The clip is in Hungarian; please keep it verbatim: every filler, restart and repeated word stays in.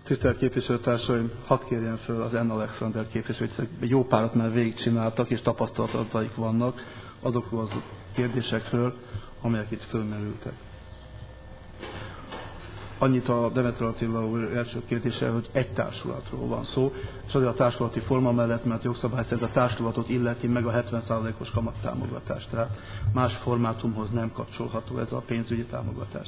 Tisztelt képviselőtársaim, hadd kérjem föl az N. Alexander képviselőt, egy jó párat már végigcsináltak, és tapasztalataik vannak azokról az kérdésekről, amelyek itt fölmerültek. Annyit a Demeter Attila úr első kérdése, hogy egy társulatról van szó, és azért a társulati forma mellett, mert jogszabály szerint a társulatot illeti meg a hetven százalékos kamattámogatás. Tehát más formátumhoz nem kapcsolható ez a pénzügyi támogatás.